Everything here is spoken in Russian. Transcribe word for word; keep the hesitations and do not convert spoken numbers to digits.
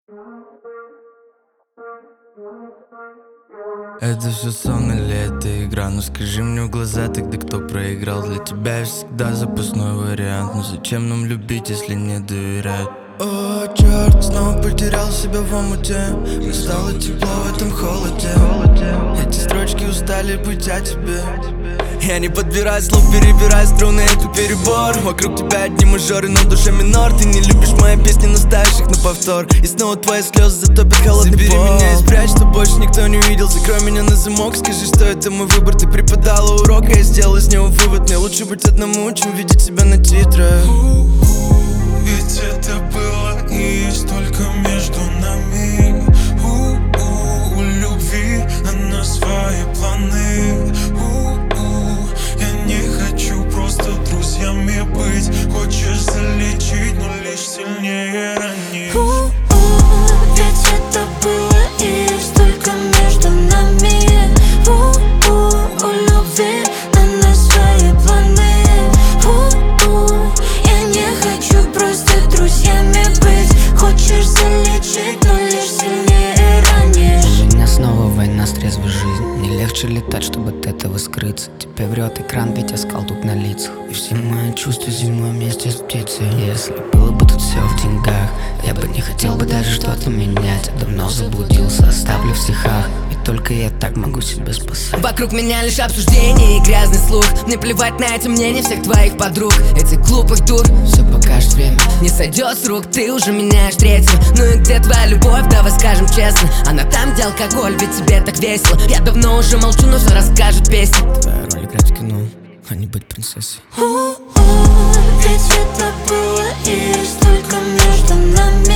Это все сон или это игра? Ну скажи мне в глаза тогда, кто проиграл. Для тебя я всегда запасной вариант. Но зачем нам любить, если не доверять? О, черт, снова потерял себя в омуте. Мне стало тепло в этом холоде. Эти строчки устали быть о тебе. Я не подбираю слов, перебираю струны, это перебор. Вокруг тебя одни мажоры, но в душе минор. Ты не любишь мои песни, но ставишь их на повтор. И снова твои слезы затопят холодный пол. Забери меня и спрячь, что больше никто не видел. Закрой меня на замок, скажи, что это мой выбор. Ты преподала урок, а я сделал из него вывод. Мне лучше быть одному, чем видеть себя на титрах. Ведь это было и есть только между нами. У-у, у любви она свои планы. У-у, я не хочу просто друзьями быть. Хочешь залечить, но лишь сильнее ранить. У-у, ведь это было и есть только между нами. У-у, у любви она свои планы. У-у, я не хочу просто друзьями быть. Хочешь залечить, но лишь сильнее ранишь. У меня снова война с трезвой жизнью. Не легче летать, чтобы от этого скрыться. Тебе врет экран, ведь оскал тут на лицах. И все мои чувства зимой вместе с птицей. Если было бы тут все в деньгах, я бы не хотел бы даже что-то менять. Я давно заблудился, оставлю в стихах. И только я так могу себя спасать. Вокруг меня лишь обсуждения и грязный слух. Мне плевать на эти мнения всех твоих подруг. Этих глупых дур, все покажет время. не сойдет с рук, ты уже меняешь третью. Ну и где твоя любовь, давай скажем честно. Она там, где алкоголь, ведь тебе так весело. Я давно уже молчу, но все расскажет песня. Твоя роль играть в кино, а не быть принцессой. У-у, ведь это было и есть только между нами.